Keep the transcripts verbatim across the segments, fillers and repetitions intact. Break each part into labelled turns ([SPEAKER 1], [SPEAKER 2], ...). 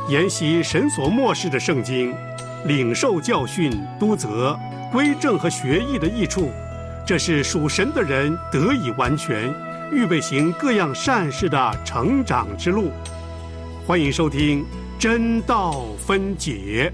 [SPEAKER 1] 研习神所默示的圣经，领受教训、督责、归正和学艺的益处，这是属神的人得以完全，预备行各样善事的成长之路。欢迎收听真道分解。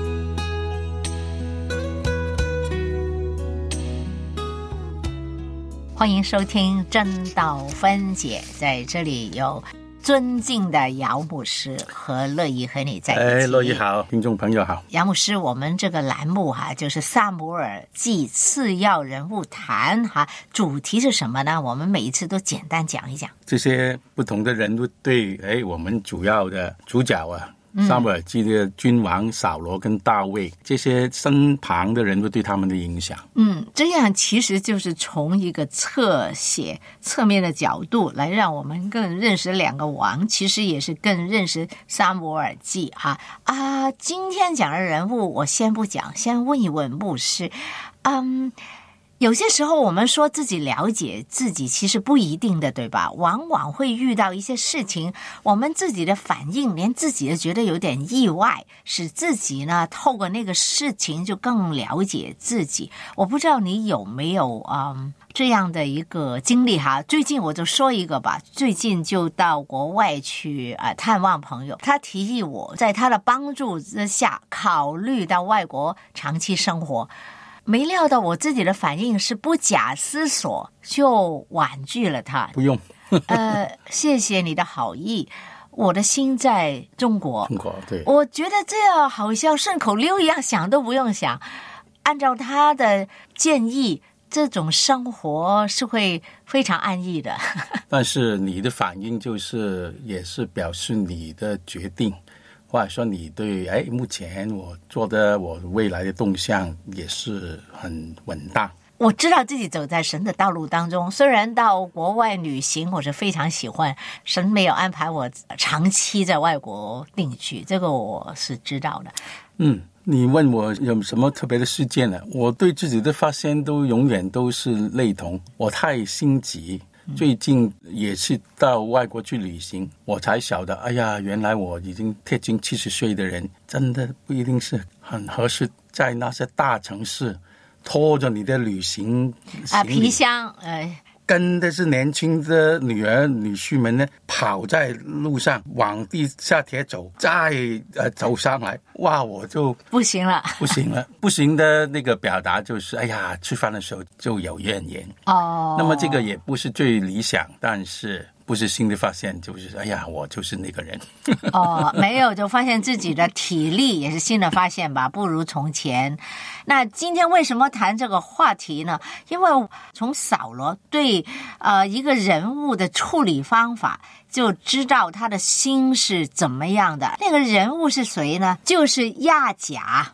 [SPEAKER 2] 欢迎收听真道分解，在这里有尊敬的姚牧师和乐意和你在一起。
[SPEAKER 3] 哎，乐意好，听众朋友好。
[SPEAKER 2] 姚牧师，我们这个栏目哈、啊，就是撒母耳记次要人物谈哈、啊，主题是什么呢？我们每一次都简单讲一讲。
[SPEAKER 3] 这些不同的人物对哎，我们主要的主角啊。撒母耳记的君王扫罗跟大卫，这些身旁的人物对他们的影响。
[SPEAKER 2] 嗯，这样其实就是从一个侧写侧面的角度来让我们更认识两个王，其实也是更认识撒母耳记哈啊。今天讲的人物我先不讲，先问一问牧师，嗯。有些时候我们说自己了解自己其实不一定的，对吧？往往会遇到一些事情，我们自己的反应连自己都觉得有点意外，使自己呢透过那个事情就更了解自己。我不知道你有没有嗯这样的一个经历哈？最近我就说一个吧，最近就到国外去呃探望朋友，他提议我在他的帮助之下考虑到外国长期生活。没料到我自己的反应是不假思索就婉拒了他。
[SPEAKER 3] 不用
[SPEAKER 2] 呃，谢谢你的好意，我的心在中国。
[SPEAKER 3] 中国对，
[SPEAKER 2] 我觉得这样好像顺口溜一样，想都不用想，按照他的建议，这种生活是会非常安逸的。
[SPEAKER 3] 但是你的反应就是也是表示你的决定，或者说你对哎，目前我做的我未来的动向也是很稳当。
[SPEAKER 2] 我知道自己走在神的道路当中，虽然到国外旅行我是非常喜欢，神没有安排我长期在外国定居，这个我是知道的。
[SPEAKER 3] 嗯，你问我有什么特别的事件呢？我对自己的发现都永远都是类同，我太心急。最近也是到外国去旅行，我才晓得，哎呀，原来我已经贴近七十岁的人，真的不一定是很合适在那些大城市拖着你的旅行
[SPEAKER 2] 啊皮箱，哎。
[SPEAKER 3] 跟的是年轻的女儿女婿们呢，跑在路上往地下铁走，再呃走上来，哇，我就
[SPEAKER 2] 不行了，
[SPEAKER 3] 不行了，不行的那个表达就是，哎呀，吃饭的时候就有怨言
[SPEAKER 2] 哦。
[SPEAKER 3] 那么这个也不是最理想，但是不是新的发现，就是哎呀，我就是那个人。
[SPEAKER 2] 哦，没有就发现自己的体力也是新的发现吧，不如从前。那今天为什么谈这个话题呢？因为从扫罗对呃一个人物的处理方法，就知道他的心是怎么样的。那个人物是谁呢？就是亚甲。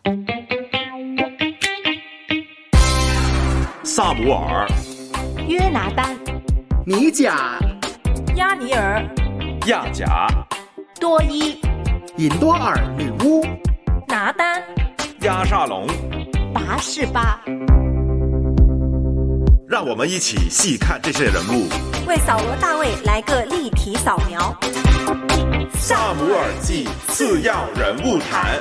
[SPEAKER 4] 撒母耳、
[SPEAKER 5] 约拿单、
[SPEAKER 6] 米甲、
[SPEAKER 5] 亚尼尔、
[SPEAKER 4] 亚甲、
[SPEAKER 2] 多伊、
[SPEAKER 6] 隐多尔女巫、
[SPEAKER 5] 拿单、
[SPEAKER 4] 亚沙龙、
[SPEAKER 5] 拔示巴。
[SPEAKER 4] 让我们一起细看这些人物，
[SPEAKER 5] 为扫罗大卫来个立体扫描。
[SPEAKER 4] 撒母耳记次要人物谈。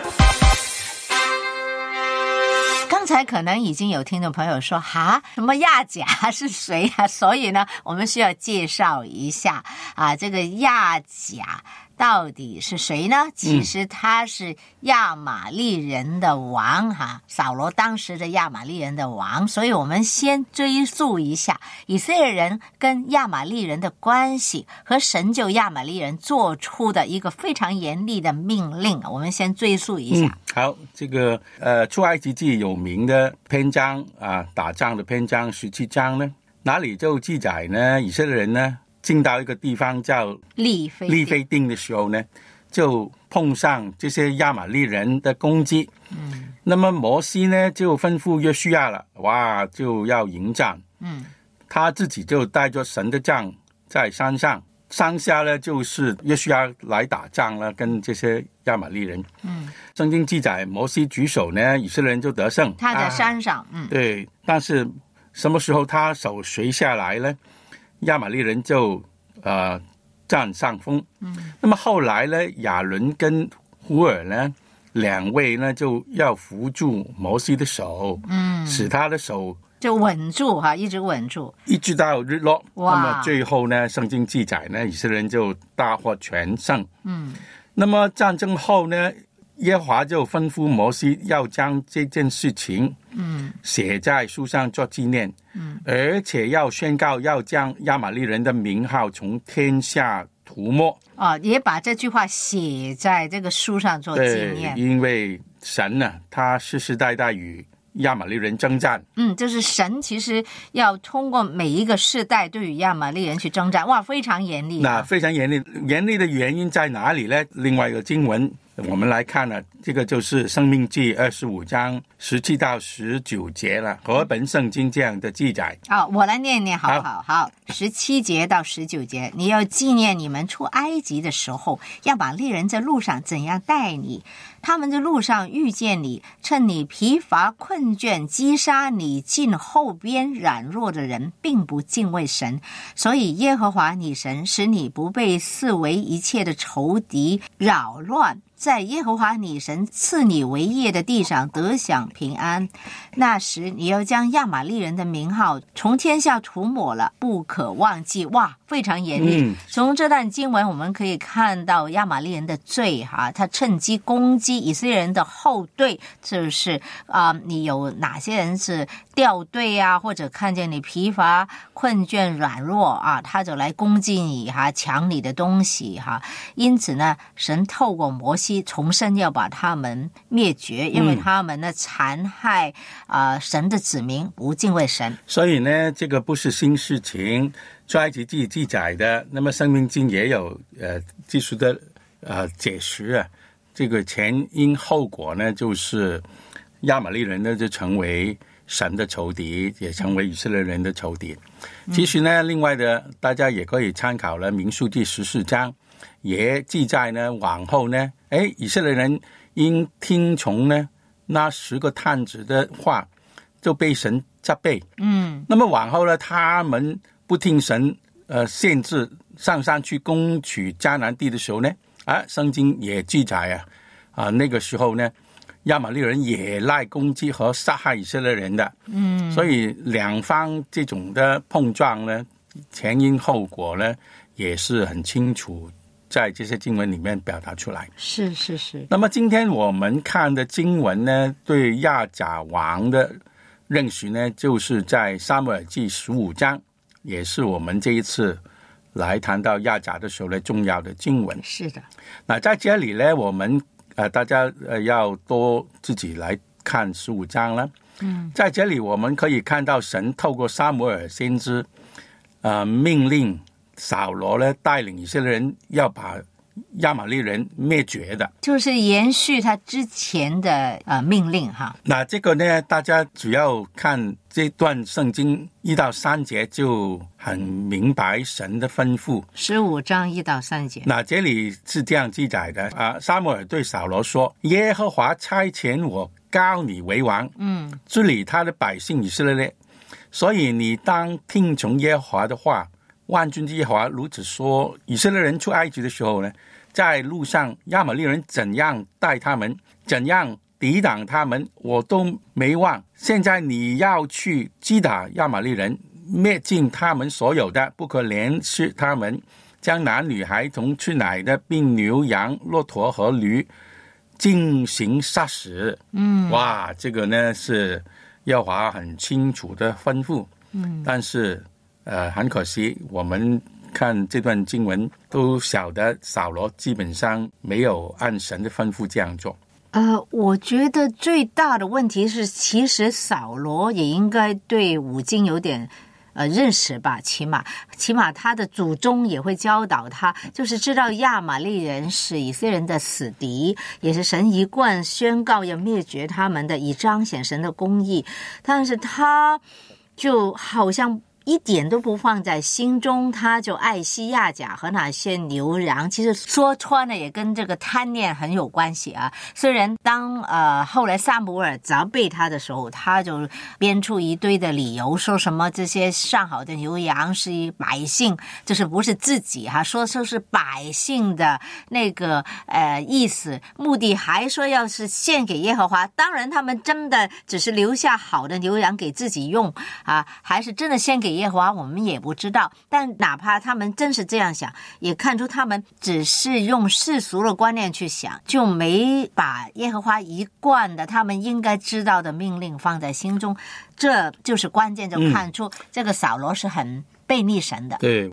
[SPEAKER 2] 刚才可能已经有听众朋友说，哈，什么亚甲是谁啊？所以呢，我们需要介绍一下啊，这个亚甲到底是谁呢？其实他是亚玛力人的王哈、啊，扫罗当时的亚玛力人的王，所以我们先追溯一下以色列人跟亚玛力人的关系和神就亚玛力人做出的一个非常严厉的命令，我们先追溯一下。
[SPEAKER 3] 嗯、好，这个呃，出埃及记有名的篇章啊，打仗的篇章十七章呢，哪里就记载呢？以色列人呢？进到一个地方叫
[SPEAKER 2] 利非
[SPEAKER 3] 利非定的时候呢，就碰上这些亚玛力人的攻击。嗯，那么摩西呢就吩咐约书亚了，哇，就要迎战。嗯，他自己就带着神的杖在山上，上下呢就是约书亚来打仗了，跟这些亚玛力人。嗯，圣经记载摩西举手呢，以色列人就得胜。
[SPEAKER 2] 他在山上，啊、嗯，
[SPEAKER 3] 对，但是什么时候他手垂下来呢？亚玛力人就呃占上风。嗯，那么后来呢，亚伦跟胡尔呢，两位呢就要扶住摩西的手，嗯，使他的手
[SPEAKER 2] 就稳住哈，一直稳住，
[SPEAKER 3] 一直到日落。
[SPEAKER 2] 哇！
[SPEAKER 3] 那么最后呢，圣经记载呢，以色列人就大获全胜。
[SPEAKER 2] 嗯，
[SPEAKER 3] 那么战争后呢，耶和华就吩咐摩西要将这件事情，嗯，写在书上做纪念，嗯，而且要宣告要将亚玛力人的名号从天下涂抹。
[SPEAKER 2] 哦，也把这句话写在这个书上做纪念。
[SPEAKER 3] 对，因为神呢，他世世代代与亚玛力人征战。
[SPEAKER 2] 嗯，就是神其实要通过每一个世代对于亚玛力人去征战，哇，非常严厉、啊。
[SPEAKER 3] 那非常严厉，严厉的原因在哪里呢？另外一个经文我们来看呢，这个就是申命记二十五章十七到十九节了，和本圣经这样的记载。
[SPEAKER 2] 好，我来念念，好好好。十七节到十九节，你要纪念你们出埃及的时候，亚玛力人在路上怎样待你，他们在路上遇见你，趁你疲乏困倦，击杀你近后边软弱的人，并不敬畏神。所以耶和华你神使你不被四围一切的仇敌扰乱，在耶和华你神赐你为业的地上得享平安。那时你要将亚玛力人的名号从天下涂抹了，不可忘记。哇，非常严厉、嗯、从这段经文我们可以看到亚玛力人的罪哈，他趁机攻击以色列人的后队，就是啊、呃，你有哪些人是掉队啊，或者看见你疲乏困倦软弱啊，他就来攻击你哈，抢你的东西哈。因此呢，神透过摩西重申要把他们灭绝，因为他们呢残害啊、呃、神的子民，不敬畏神。
[SPEAKER 3] 所以呢，这个不是新事情，出埃及记记载的，那么申命经也有呃技术的呃解释啊。这个前因后果呢，就是亚玛力人呢就成为神的仇敌，也成为以色列人的仇敌。其实呢，另外的大家也可以参考了民数记十四章，也记载呢，往后呢，哎，以色列人因听从呢那十个探子的话，就被神责备。嗯，那么往后呢，他们不听神呃限制上山去攻取迦南地的时候呢，啊，圣经也记载啊，啊那个时候呢，亚玛力人也来攻击和杀害以色列人的。嗯，所以两方这种的碰撞呢，前因后果呢，也是很清楚在这些经文里面表达出来。
[SPEAKER 2] 是是是。
[SPEAKER 3] 那么今天我们看的经文呢，对亚甲王的认识呢，就是在撒母耳记十五章，也是我们这一次来谈到亚甲的时候呢重要的经文。
[SPEAKER 2] 是的。
[SPEAKER 3] 那在这里呢，我们呃大家呃要多自己来看十五章了。嗯，在这里我们可以看到神透过撒母耳先知呃命令扫罗呢带领以色列人要把亚玛力人灭绝的，
[SPEAKER 2] 就是延续他之前的呃命令哈。
[SPEAKER 3] 那这个呢，大家主要看这段圣经一到三节就很明白神的吩咐。
[SPEAKER 2] 十五章一到三节，
[SPEAKER 3] 那这里是这样记载的啊，撒母耳对扫罗说：“耶和华差遣我膏你为王，嗯，治理他的百姓以色列，所以你当听从耶和华的话。”万军之耶和华如此说：以色列人出埃及的时候呢，在路上亚玛力人怎样待他们，怎样抵挡他们，我都没忘。现在你要去击打亚玛力人，灭尽他们所有的，不可怜惜他们，将男女孩童吃奶的，并牛羊骆驼和驴进行杀死。嗯，哇，这个呢是耶和华很清楚的吩咐。嗯，但是呃，很可惜，我们看这段经文都晓得扫罗基本上没有按神的吩咐这样做。
[SPEAKER 2] 呃，我觉得最大的问题是，其实扫罗也应该对五经有点呃认识吧，起码起码他的祖宗也会教导他，就是知道亚玛力人是以色列人的死敌，也是神一贯宣告要灭绝他们的，以彰显神的公义。但是他就好像一点都不放在心中，他就爱惜亚甲和那些牛羊。其实说穿了也跟这个贪念很有关系啊。虽然当呃后来撒母耳责备他的时候，他就编出一堆的理由，说什么这些上好的牛羊是百姓，就是不是自己哈、啊，说说是百姓的那个呃意思，目的还说要是献给耶和华。当然他们真的只是留下好的牛羊给自己用啊，还是真的献给耶和华，我们也不知道。但哪怕他们真是这样想，也看出他们只是用世俗的观念去想，就没把耶和华一贯的他们应该知道的命令放在心中。这就是关键，就看出这个扫罗是很背逆神的。
[SPEAKER 3] 对。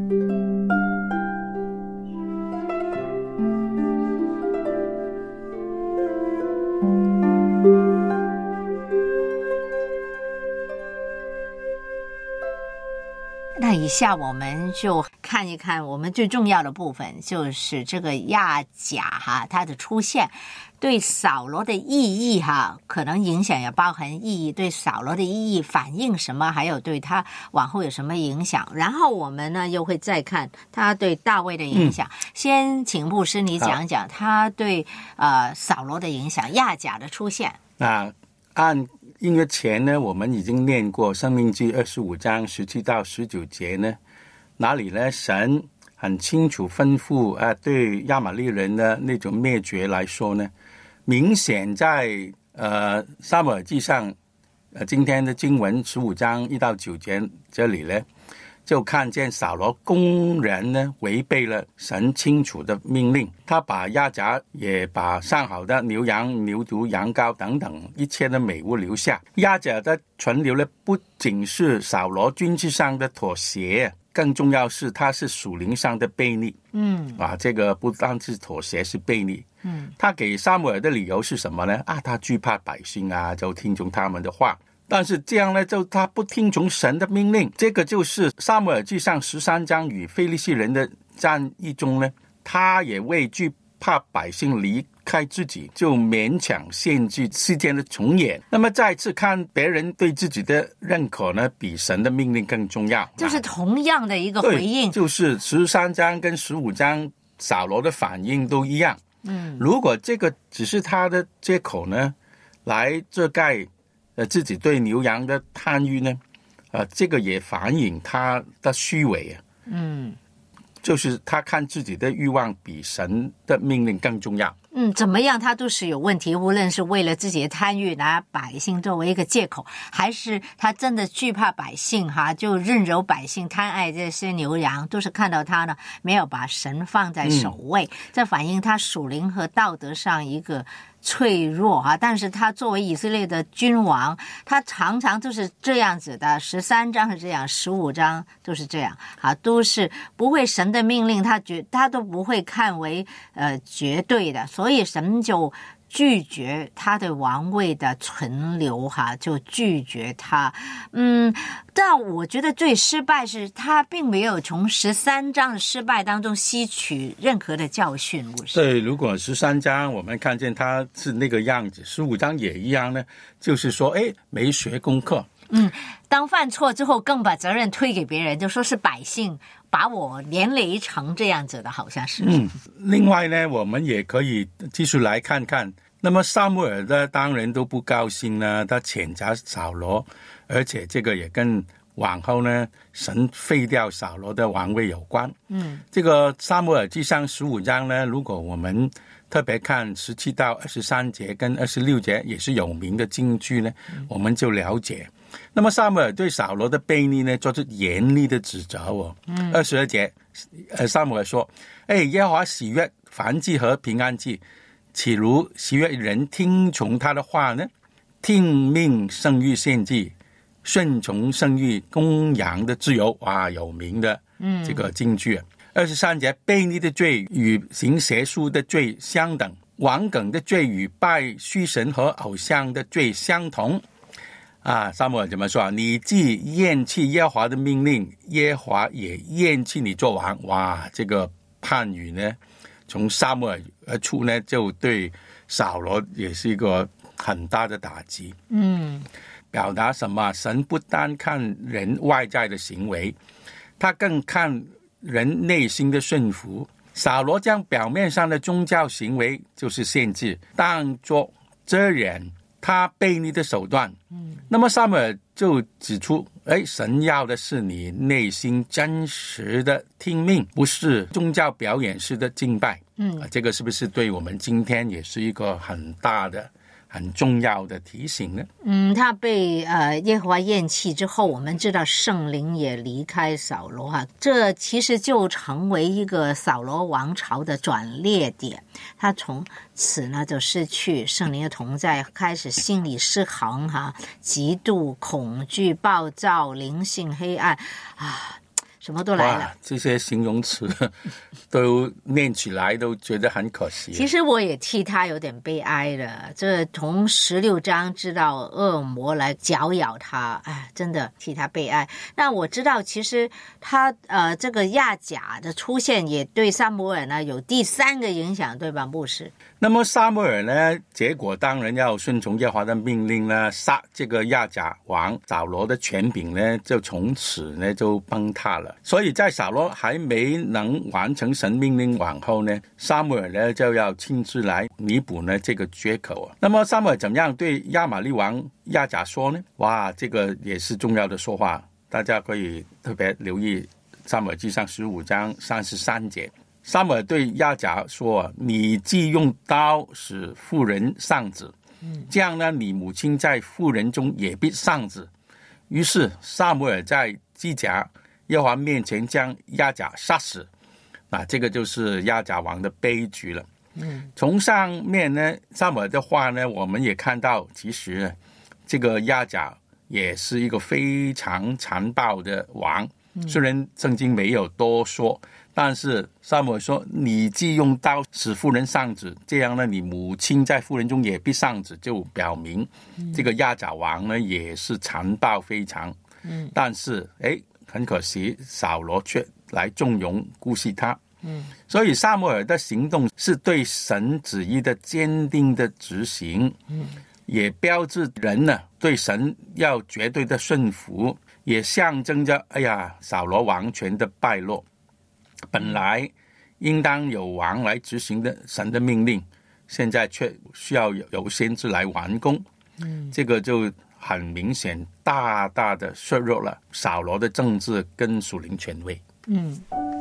[SPEAKER 2] 那以下我们就看一看我们最重要的部分，就是这个亚甲哈，它的出现对扫罗的意义哈，可能影响也包含意义，对扫罗的意义反映什么，还有对他往后有什么影响。然后我们呢又会再看他对大卫的影响。嗯、先请牧师你讲讲他对呃扫罗的影响，亚甲的出现。
[SPEAKER 3] 啊，按因为前呢，我们已经念过《申命记》二十五章十七到十九节呢，哪里呢？神很清楚吩咐啊，对亚玛力人的那种灭绝来说呢，明显在呃撒母耳记上，呃今天的经文十五章一到九节这里呢，就看见扫罗公然呢违背了神清楚的命令，他把亚甲也把上好的牛羊、牛犊、羊羔等等一切的美物留下。亚甲的存留呢，不仅是扫罗军事上的妥协，更重要是他是属灵上的悖逆。嗯，啊，这个不单是妥协，是悖逆。嗯，他给撒母耳的理由是什么呢？啊，他惧怕百姓啊，就听从他们的话。但是这样呢，就他不听从神的命令，这个就是撒母耳记上十三章与非利士人的战役中呢，他也为惧怕百姓离开自己，就勉强限制事件的重演。那么再次看别人对自己的认可呢，比神的命令更重要，
[SPEAKER 2] 就是同样的一个回应。
[SPEAKER 3] 就是十三章跟十五章扫罗的反应都一样。嗯，如果这个只是他的借口呢，来遮盖呃，自己对牛羊的贪欲呢，呃，这个也反映他的虚伪啊。嗯，就是他看自己的欲望比神的命令更重要。
[SPEAKER 2] 嗯，怎么样他都是有问题，无论是为了自己的贪欲拿百姓作为一个借口，还是他真的惧怕百姓哈，就任由百姓贪爱这些牛羊，都是看到他呢没有把神放在首位。嗯、这反映他属灵和道德上一个脆弱啊，但是他作为以色列的君王，他常常都是这样子的。十三章是这样，十五章都是这样啊，都是不会神的命令，他绝他都不会看为呃绝对的，所以神就拒绝他的王位的存留哈，就拒绝他。嗯，但我觉得最失败是他并没有从十三章的失败当中吸取任何的教训。不是？
[SPEAKER 3] 对，如果十三章我们看见他是那个样子，十五章也一样呢，就是说，哎，没学功课。
[SPEAKER 2] 嗯，当犯错之后，更把责任推给别人，就说是百姓把我连累成这样子的，好像是。
[SPEAKER 3] 嗯，另外呢，我们也可以继续来看看。那么撒母耳的当然都不高兴呢，他谴责扫罗，而且这个也跟往后呢神废掉扫罗的王位有关。嗯，这个撒母耳记上十五章呢，如果我们特别看十七到二十三节跟二十六节，也是有名的经句呢，我们就了解。那么撒母耳对扫罗的悖逆呢，做出严厉的指责哦。嗯，二十二节，呃，撒母耳说：“哎，耶和华喜悦燔祭和平安祭，岂如喜悦人听从他的话呢？听命胜于献祭，顺从胜于公羊的自由。”哇，有名的这个经句。二十三节，悖逆的罪与行邪术的罪相等，顽梗的罪与拜虚神和偶像的罪相同。啊，撒母耳怎么说啊？你既厌弃耶和华的命令，耶和华也厌弃你做王。哇，这个判语呢，从撒母耳而出呢，就对扫罗也是一个很大的打击。嗯， 表达什么？神不单看人外在的行为，他更看人内心的顺服。扫罗将表面上的宗教行为就是限制当作遮掩他悖逆的手段。嗯，那么撒母耳就指出，哎，神要的是你内心真实的听命，不是宗教表演式的敬拜。嗯、啊，这个是不是对我们今天也是一个很大的很重要的提醒呢？
[SPEAKER 2] 嗯，他被呃耶和华厌弃之后，我们知道圣灵也离开扫罗哈，这其实就成为一个扫罗王朝的转捩点。他从此呢就失去圣灵的同在，开始心理失衡哈，极度恐惧、暴躁、灵性黑暗啊。什么都来了，
[SPEAKER 3] 这些形容词都念起来都觉得很可惜。
[SPEAKER 2] 其实我也替他有点悲哀了，这从十六章知道恶魔来搅咬他，哎，真的替他悲哀。那我知道其实他呃这个亚甲的出现也对撒母耳呢有第三个影响，对吧，牧师？
[SPEAKER 3] 那么撒母耳呢，结果当然要顺从耶和华的命令呢，杀这个亚甲王扫罗的权柄呢，就从此呢就崩塌了。所以在扫罗还没能完成神命令往后呢，撒母耳呢就要亲自来弥补呢这个缺口啊。那么撒母耳怎么样对亚玛力王亚甲说呢？哇，这个也是重要的说话，大家可以特别留意撒母耳记上十五章三十三节。撒母耳对亚甲说，你既用刀使妇人丧子，这样呢，你母亲在妇人中也必丧子。于是撒母耳在基甲耶和华面前将亚甲杀死，那这个就是亚甲王的悲剧了。嗯，从上面呢撒母耳的话呢，我们也看到其实呢这个亚甲也是一个非常残暴的王，虽然圣经没有多说，但是撒母耳说，你既用刀使妇人丧子，这样呢，你母亲在妇人中也必丧子，就表明这个亚甲王呢也是残暴非常。嗯，但是哎，很可惜扫罗却来纵容姑息他。嗯，所以撒母耳的行动是对神旨意的坚定的执行。嗯，也标志人呢对神要绝对的顺服，也象征着哎呀扫罗王权的败落。本来应当有王来执行的神的命令，现在却需要有先知来完工。嗯，这个就很明显大大的削弱了扫罗的政治跟属灵权威。嗯，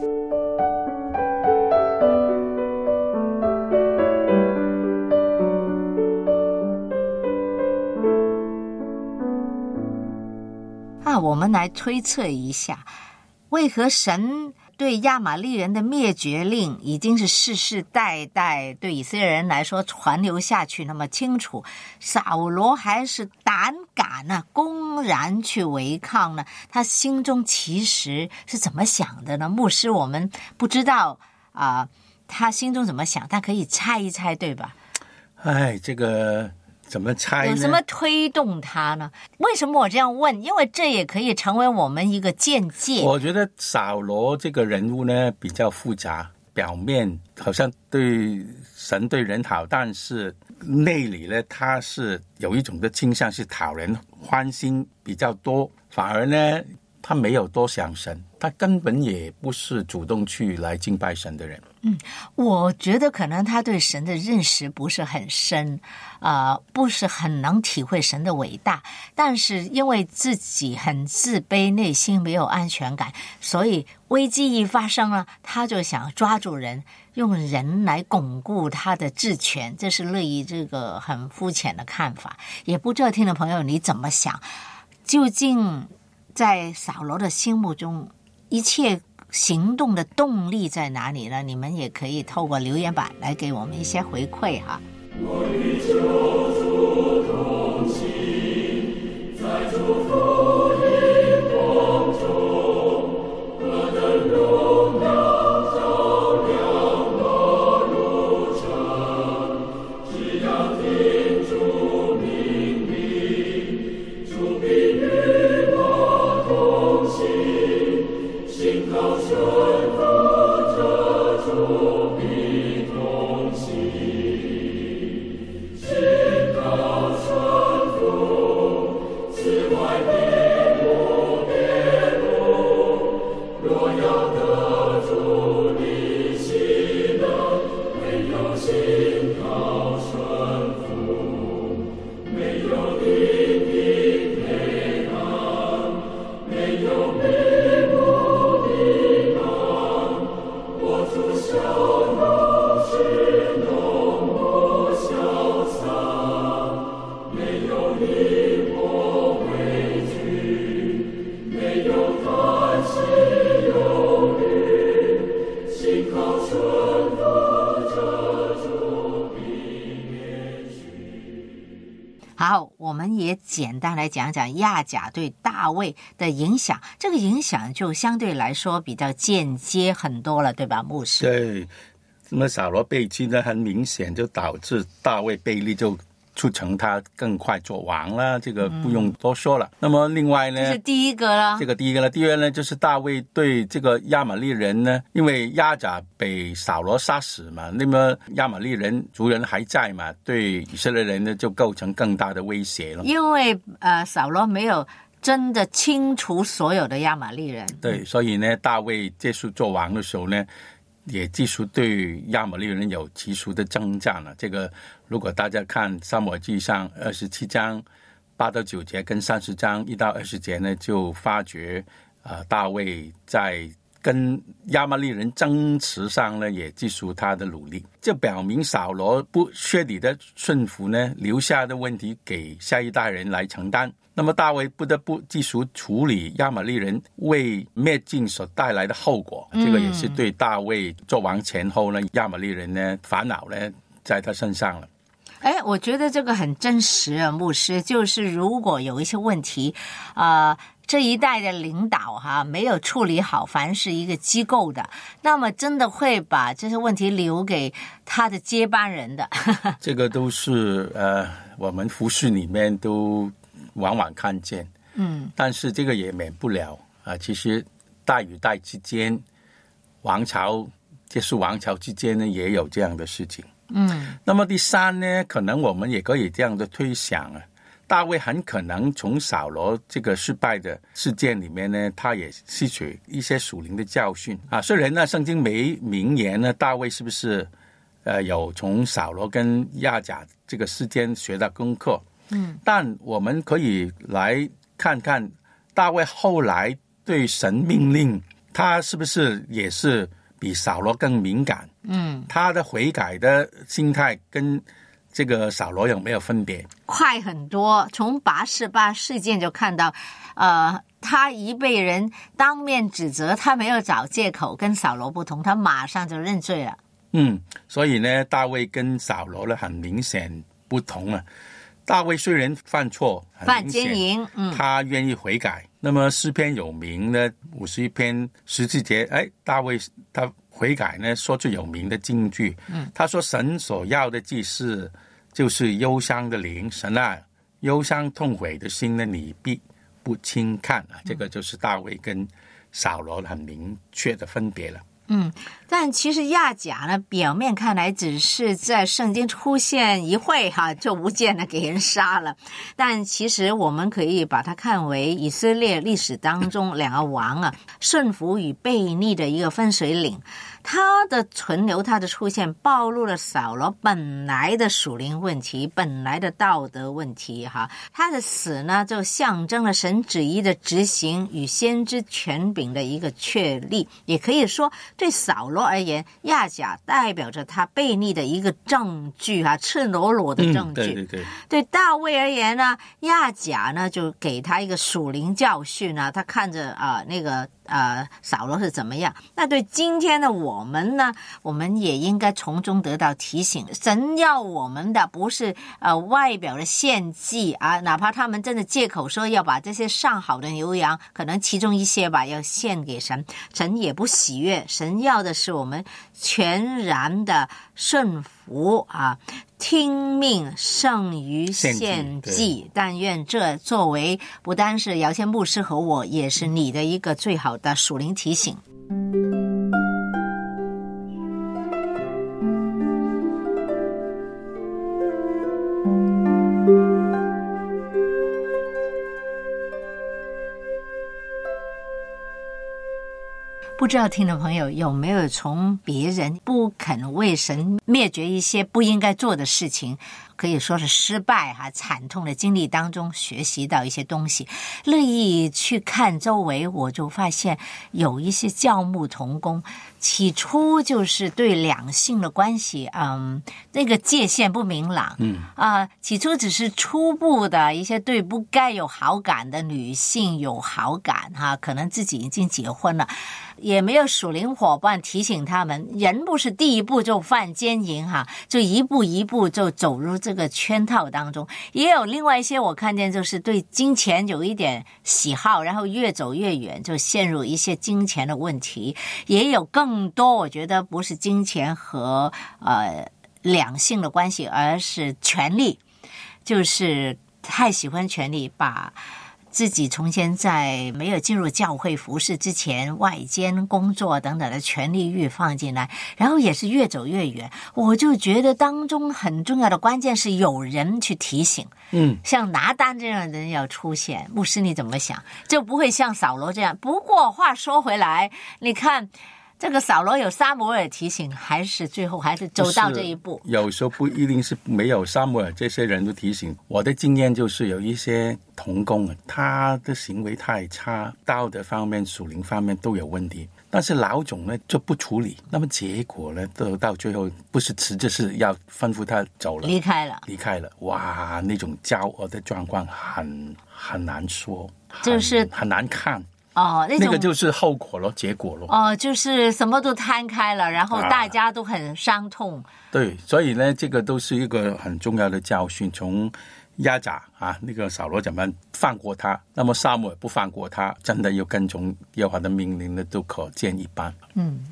[SPEAKER 2] 啊，我们来推测一下，为何神对亚玛力人的灭绝令已经是世世代代对以色列人来说传流下去那么清楚，扫罗还是胆敢呢、啊、公然去违抗呢？他心中其实是怎么想的呢？牧师，我们不知道啊、呃，他心中怎么想，但可以猜一猜，对吧？
[SPEAKER 3] 哎，这个怎么猜呢？
[SPEAKER 2] 有什么推动他呢？为什么我这样问？因为这也可以成为我们一个见解。
[SPEAKER 3] 我觉得扫罗这个人物呢比较复杂，表面好像对神对人好，但是内里呢他是有一种的倾向是讨人欢心比较多，反而呢他没有多想神，他根本也不是主动去来敬拜神的人。
[SPEAKER 2] 嗯，我觉得可能他对神的认识不是很深，呃，不是很能体会神的伟大，但是因为自己很自卑，内心没有安全感，所以危机一发生了，他就想抓住人，用人来巩固他的治权，这是乐意这个很肤浅的看法。也不知道听众朋友你怎么想，究竟在扫罗的心目中一切行动的动力在哪里呢？你们也可以透过留言板来给我们一些回馈哈。我与救主同行，在主福音光中，何等荣耀照亮我路程。只要听主命令，主必与我同行，心靠顺服着主必同行，心靠顺服，此好，我们也简单来讲讲亚甲对大卫的影响。这个影响就相对来说比较间接很多了，对吧，牧师？
[SPEAKER 3] 对，那么扫罗被击呢，很明显就导致大卫被立，就促成他更快做王了，这个不用多说了。嗯、那么另外呢，
[SPEAKER 2] 这是第一个了。
[SPEAKER 3] 这个第一个了，第二呢，就是大卫对这个亚玛力人呢，因为亚甲被扫罗杀死嘛，那么亚玛力人族人还在嘛，对以色列人呢就构成更大的威胁了。
[SPEAKER 2] 因为呃，扫罗没有真的清除所有的亚玛力人。
[SPEAKER 3] 对，所以呢，大卫结束做王的时候呢，也继续对亚玛力人有急速的征战了。这个如果大家看撒母耳记上二十七章八到九节跟三十章一到二十节呢，就发觉呃大卫在跟亚玛力人争持上呢也记述他的努力。这表明扫罗不彻底的顺服呢，留下的问题给下一代人来承担。那么大卫不得不继续处理亚玛力人为灭尽所带来的后果，这个也是对大卫做王前后呢，亚玛力人呢烦恼呢在他身上了。
[SPEAKER 2] 哎，我觉得这个很真实啊，牧师，就是如果有一些问题，呃，这一代的领导哈没有处理好，凡是一个机构的，那么真的会把这些问题留给他的接班人的。
[SPEAKER 3] 这个都是呃我们服事里面都往往看见，嗯，但是这个也免不了啊、呃。其实代与代之间，王朝结束王朝之间呢，也有这样的事情。嗯，那么第三呢，可能我们也可以这样的推想啊，大卫很可能从扫罗这个失败的事件里面呢，他也吸取一些属灵的教训啊。虽然呢，圣经没明言呢，大卫是不是呃有从扫罗跟亚甲这个事件学到功课？嗯，但我们可以来看看大卫后来对神命令，他是不是也是比扫罗更敏感？嗯，他的悔改的心态跟这个扫罗有没有分别？
[SPEAKER 2] 快很多，从拔示巴事件就看到，呃，他一被人当面指责，他没有找借口，跟扫罗不同，他马上就认罪了。
[SPEAKER 3] 嗯，所以呢，大卫跟扫罗呢很明显不同了。大卫虽然犯错，
[SPEAKER 2] 犯奸淫，嗯，
[SPEAKER 3] 他愿意悔改。那么诗篇有名呢，五十一篇十七节，哎，大卫他悔改呢，说出有名的金句。嗯，他说神所要的祭祀就是忧伤的灵，神啊，忧伤痛悔的心呢，你必不轻看啊。这个就是大卫跟扫罗很明确的分别了。
[SPEAKER 2] 嗯，但其实亚甲呢，表面看来只是在圣经出现一会哈，就无间的给人杀了。但其实我们可以把它看为以色列历史当中两个王啊，顺服与悖逆的一个分水岭。他的存留，他的出现，暴露了扫罗本来的属灵问题，本来的道德问题哈。他的死呢，就象征了神旨意的执行与先知权柄的一个确立。也可以说，对扫罗而言，亚甲代表着他悖逆的一个证据哈，赤裸裸的证据。
[SPEAKER 3] 嗯、对对对。
[SPEAKER 2] 对大卫而言呢，亚甲呢就给他一个属灵教训啊，他看着啊、呃、那个。呃，扫罗是怎么样？那对今天的我们呢，我们也应该从中得到提醒。神要我们的不是呃外表的献祭啊，哪怕他们真的借口说要把这些上好的牛羊，可能其中一些吧，要献给神，神也不喜悦。神要的是我们全然的顺服啊。听命胜于献祭，但愿这作为不单是姚谦牧师和我，也是你的一个最好的属灵提醒。 不知道听众朋友有没有从别人不肯为神灭绝一些不应该做的事情，可以说是失败哈、惨痛的经历当中学习到一些东西。乐意去看周围，我就发现有一些教牧同工，起初就是对两性的关系，嗯，那个界限不明朗，嗯啊、呃，起初只是初步的一些对不该有好感的女性有好感哈，可能自己已经结婚了。也没有属灵伙伴提醒他们，人不是第一步就犯奸淫哈，就一步一步就走入这个圈套当中。也有另外一些我看见就是对金钱有一点喜好，然后越走越远，就陷入一些金钱的问题。也有更多我觉得不是金钱和呃两性的关系，而是权力，就是太喜欢权力，把自己从前在没有进入教会服侍之前，外间工作等等的权力欲放进来，然后也是越走越远。我就觉得当中很重要的关键是有人去提醒，嗯，像拿单这样的人要出现。牧师你怎么想？就不会像扫罗这样。不过话说回来，你看这个扫罗有撒母耳提醒，还是最后还是走到这一步。
[SPEAKER 3] 有时候不一定是没有撒母耳这些人都提醒。我的经验就是有一些同工啊，他的行为太差，道德方面、属灵方面都有问题，但是老总呢就不处理，那么结果呢，都到最后不是辞职，是要吩咐他走了，
[SPEAKER 2] 离开了，
[SPEAKER 3] 离开了。哇，那种骄傲的状况很很难说，
[SPEAKER 2] 就是
[SPEAKER 3] 很难看。
[SPEAKER 2] 哦，那,
[SPEAKER 3] 那个就是后果咯，结果咯。
[SPEAKER 2] 哦，就是什么都摊开了，然后大家都很伤痛。啊、
[SPEAKER 3] 对，所以呢，这个都是一个很重要的教训。从亚甲啊，那个扫罗怎么放过他，那么撒母耳不放过他，真的要跟从耶和华的命令呢，都可见一斑。
[SPEAKER 2] 嗯。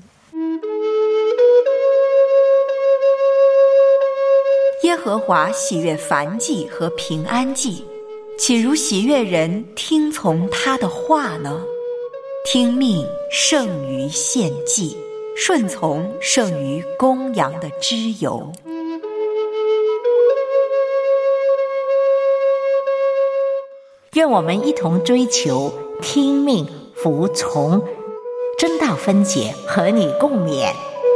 [SPEAKER 7] 耶和华喜悦燔祭和平安祭，岂如喜悦人听从他的话呢？听命胜于献祭，顺从胜于公羊的脂油。
[SPEAKER 2] 愿我们一同追求听命服从，真道分解，和你共勉。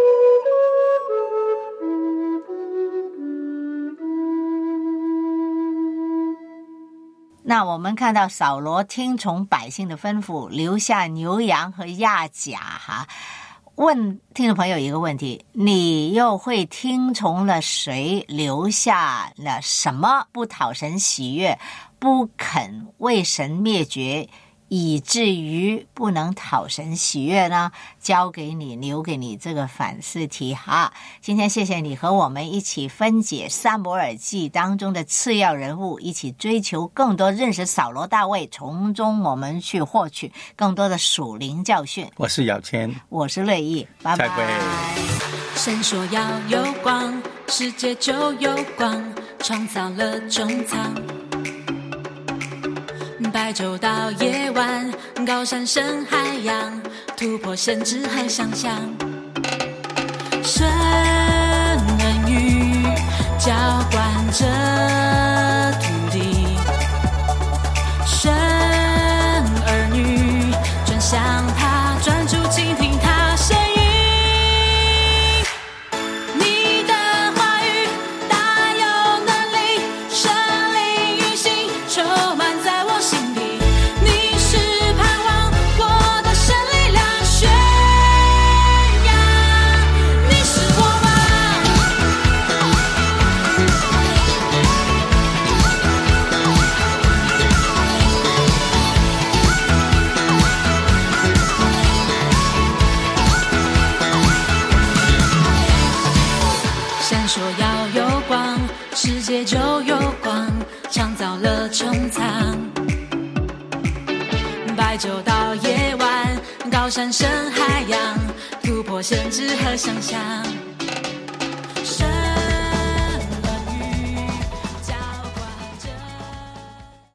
[SPEAKER 2] 那我们看到扫罗听从百姓的吩咐，留下牛羊和亚甲哈。问听众朋友一个问题，你又会听从了谁，留下了什么，不讨神喜悦，不肯为神灭绝，以至于不能讨神喜悦呢？交给你，留给你这个反思题哈。今天谢谢你和我们一起分解撒母耳记当中的次要人物，一起追求更多认识扫罗大卫，从中我们去获取更多的属灵教训。
[SPEAKER 3] 我是姚谦，
[SPEAKER 2] 我是乐意，拜拜。
[SPEAKER 8] 神说要有光，世界就有光，创造了中藏。白昼到夜晚，高山深海洋，突破限制和想象。神恩雨浇灌着土地，神儿女转向他，专注倾听他声音。你的话语大有能力，神灵运行，充满在我心里。你是盼望我的神力量宣扬，你是我神说要有光，世界就有光，创造了穹苍。白昼到夜晚，高山深海洋，突破限制和想象。